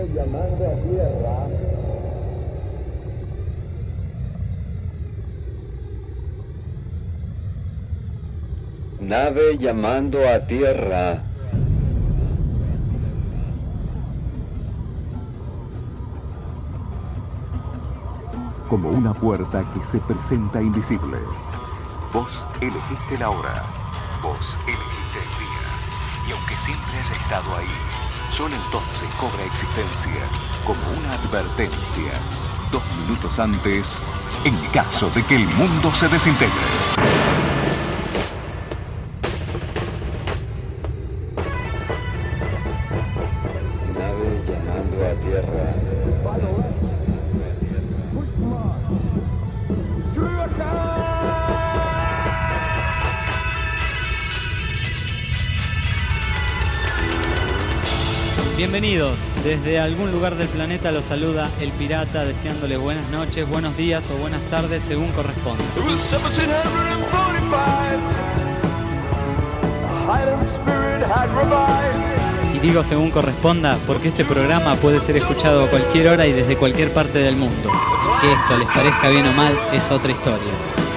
llamando a tierra. Nave llamando a tierra. Como una puerta que se presenta invisible. Vos elegiste la hora. Vos elegiste el día. Y aunque siempre haya estado ahí, solo entonces cobra existencia como una advertencia. 2 minutos antes, en caso de que el mundo se desintegre. Nave llamando a tierra. Bienvenidos, desde algún lugar del planeta los saluda el pirata deseándoles buenas noches, buenos días o buenas tardes según corresponda. Y digo según corresponda porque este programa puede ser escuchado a cualquier hora y desde cualquier parte del mundo. Que esto les parezca bien o mal es otra historia.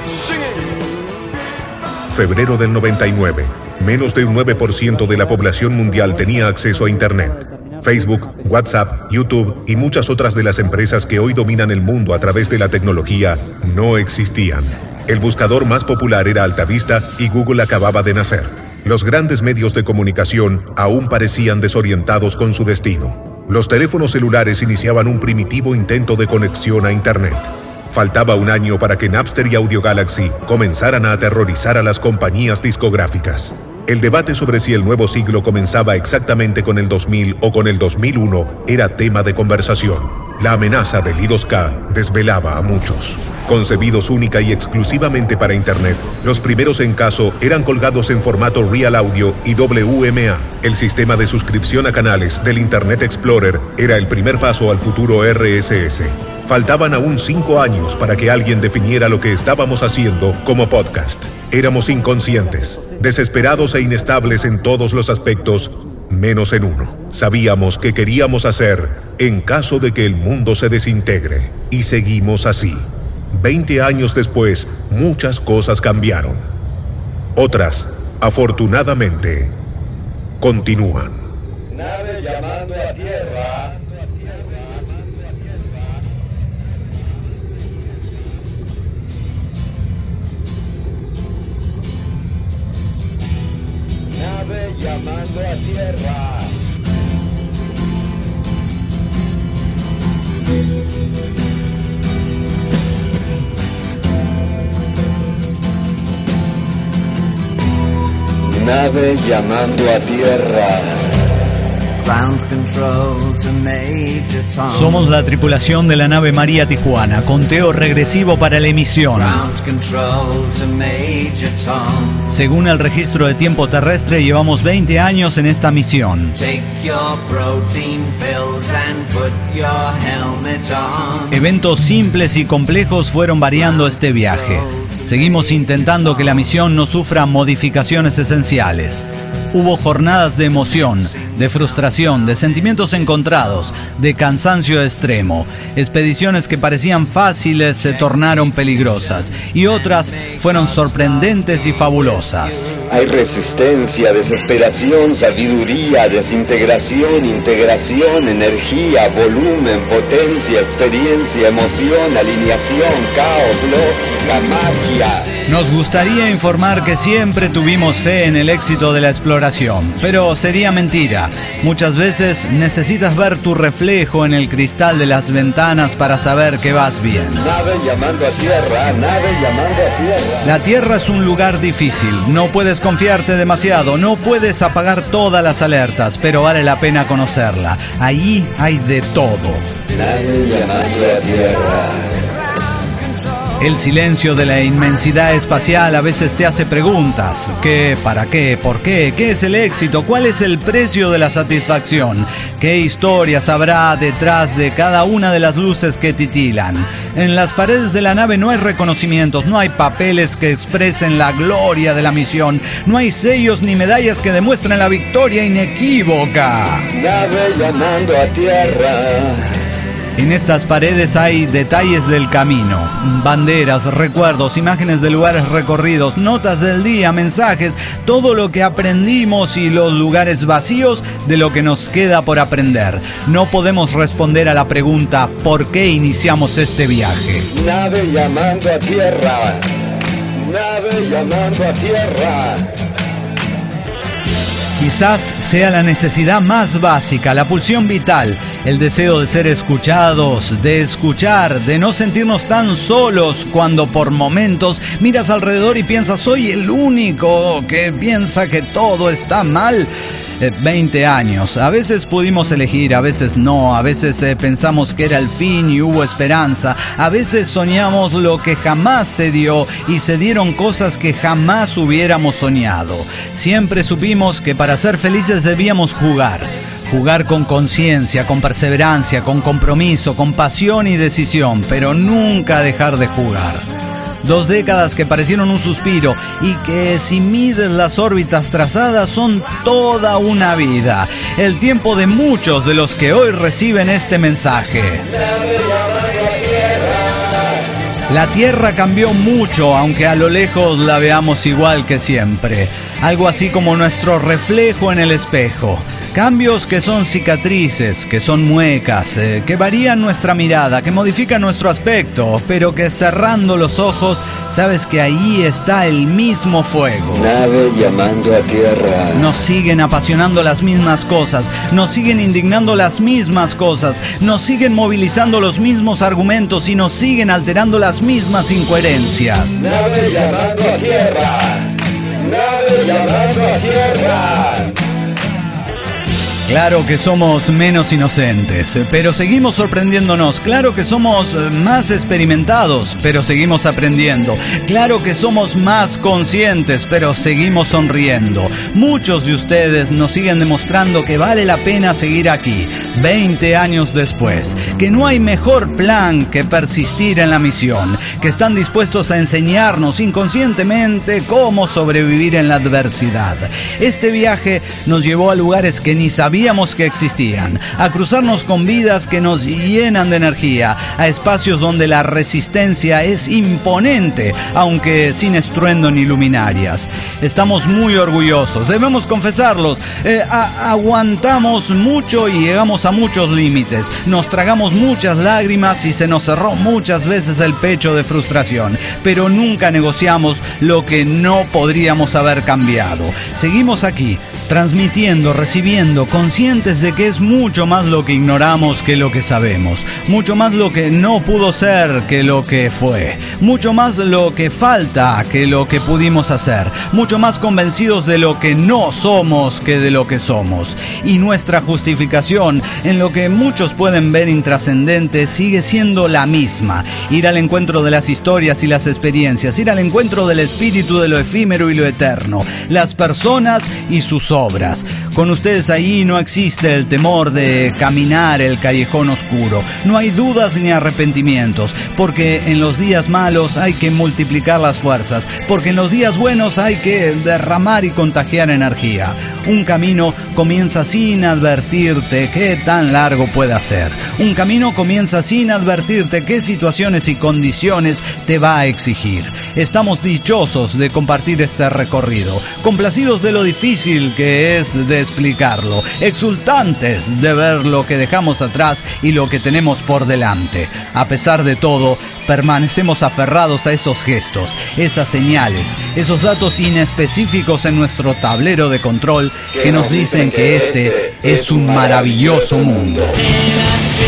Febrero del 99. Menos de un 9% de la población mundial tenía acceso a Internet. Facebook, WhatsApp, YouTube y muchas otras de las empresas que hoy dominan el mundo a través de la tecnología no existían. El buscador más popular era Altavista y Google acababa de nacer. Los grandes medios de comunicación aún parecían desorientados con su destino. Los teléfonos celulares iniciaban un primitivo intento de conexión a Internet. Faltaba un año para que Napster y Audio Galaxy comenzaran a aterrorizar a las compañías discográficas. El debate sobre si el nuevo siglo comenzaba exactamente con el 2000 o con el 2001 era tema de conversación. La amenaza del I2K desvelaba a muchos. Concebidos única y exclusivamente para Internet, los primeros en caso eran colgados en formato Real Audio y WMA. El sistema de suscripción a canales del Internet Explorer era el primer paso al futuro RSS. Faltaban aún 5 años para que alguien definiera lo que estábamos haciendo como podcast. Éramos inconscientes, desesperados e inestables en todos los aspectos, menos en uno. Sabíamos que queríamos hacer en caso de que el mundo se desintegre. Y seguimos así. 20 años después, muchas cosas cambiaron. Otras, afortunadamente, continúan. Nave llamando a tierra. Nave llamando a tierra. Nave llamando a tierra. Somos la tripulación de la nave María Tijuana. Conteo regresivo para la emisión. Según el registro de tiempo terrestre, llevamos 20 años en esta misión. Eventos simples y complejos fueron variando este viaje. Seguimos intentando que la misión no sufra modificaciones esenciales. Hubo jornadas de emoción, de frustración, de sentimientos encontrados, de cansancio extremo. Expediciones que parecían fáciles se tornaron peligrosas y otras fueron sorprendentes y fabulosas. Hay resistencia, desesperación, sabiduría, desintegración, integración, energía, volumen, potencia, experiencia, emoción, alineación, caos, lógica, magia. Nos gustaría informar que siempre tuvimos fe en el éxito de la exploración, pero sería mentira. Muchas veces necesitas ver tu reflejo en el cristal de las ventanas para saber que vas bien. Nave llamando a tierra, nave llamando a tierra. La Tierra es un lugar difícil, no puedes confiarte demasiado, no puedes apagar todas las alertas, pero vale la pena conocerla. Allí hay de todo. Nave llamando a tierra. El silencio de la inmensidad espacial a veces te hace preguntas. ¿Qué? ¿Para qué? ¿Por qué? ¿Qué es el éxito? ¿Cuál es el precio de la satisfacción? ¿Qué historias habrá detrás de cada una de las luces que titilan? En las paredes de la nave no hay reconocimientos, no hay papeles que expresen la gloria de la misión, no hay sellos ni medallas que demuestren la victoria inequívoca. Nave llamando a tierra. En estas paredes hay detalles del camino, banderas, recuerdos, imágenes de lugares recorridos, notas del día, mensajes, todo lo que aprendimos y los lugares vacíos de lo que nos queda por aprender. No podemos responder a la pregunta ¿por qué iniciamos este viaje? Nave llamando a tierra. Nave llamando a tierra. Quizás sea la necesidad más básica, la pulsión vital, el deseo de ser escuchados, de escuchar, de no sentirnos tan solos cuando por momentos miras alrededor y piensas, soy el único que piensa que todo está mal. 20 años. A veces pudimos elegir, a veces no. A veces pensamos que era el fin y hubo esperanza. A veces soñamos lo que jamás se dio y se dieron cosas que jamás hubiéramos soñado. Siempre supimos que para ser felices debíamos jugar. Jugar con conciencia, con perseverancia, con compromiso, con pasión y decisión, pero nunca dejar de jugar. 2 décadas que parecieron un suspiro y que si mides las órbitas trazadas son toda una vida. El tiempo de muchos de los que hoy reciben este mensaje. La Tierra cambió mucho, aunque a lo lejos la veamos igual que siempre. Algo así como nuestro reflejo en el espejo. Cambios que son cicatrices, que son muecas, que varían nuestra mirada, que modifican nuestro aspecto, pero que cerrando los ojos, sabes que ahí está el mismo fuego. Nave llamando a tierra. Nos siguen apasionando las mismas cosas, nos siguen indignando las mismas cosas, nos siguen movilizando los mismos argumentos y nos siguen alterando las mismas incoherencias. Nave llamando a tierra. Nave llamando a tierra. Claro que somos menos inocentes, pero seguimos sorprendiéndonos. Claro que somos más experimentados, pero seguimos aprendiendo. Claro que somos más conscientes, pero seguimos sonriendo. Muchos de ustedes nos siguen demostrando que vale la pena seguir aquí, 20 años después. Que no hay mejor plan que persistir en la misión. Que están dispuestos a enseñarnos inconscientemente cómo sobrevivir en la adversidad. Este viaje nos llevó a lugares que ni sabíamos que existían, a cruzarnos con vidas que nos llenan de energía, a espacios donde la resistencia es imponente, aunque sin estruendo ni luminarias. Estamos muy orgullosos, debemos confesarlo. Aguantamos mucho y llegamos a muchos límites. Nos tragamos muchas lágrimas y se nos cerró muchas veces el pecho de frustración, pero nunca negociamos lo que no podríamos haber cambiado. Seguimos aquí, transmitiendo, recibiendo, conscientes de que es mucho más lo que ignoramos que lo que sabemos, mucho más lo que no pudo ser que lo que fue, mucho más lo que falta que lo que pudimos hacer, mucho más convencidos de lo que no somos que de lo que somos. Y nuestra justificación, en lo que muchos pueden ver intrascendente, sigue siendo la misma: ir al encuentro de las historias y las experiencias, ir al encuentro del espíritu de lo efímero y lo eterno, las personas y sus obras. Con ustedes ahí no existe el temor de caminar el callejón oscuro. No hay dudas ni arrepentimientos, porque en los días malos hay que multiplicar las fuerzas, porque en los días buenos hay que derramar y contagiar energía. Un camino comienza sin advertirte qué tan largo puede ser. Un camino comienza sin advertirte qué situaciones y condiciones te va a exigir. Estamos dichosos de compartir este recorrido, complacidos de lo difícil que es de explicarlo, exultantes de ver lo que dejamos atrás y lo que tenemos por delante. A pesar de todo, permanecemos aferrados a esos gestos, esas señales, esos datos inespecíficos en nuestro tablero de control que nos dicen que este es un maravilloso mundo.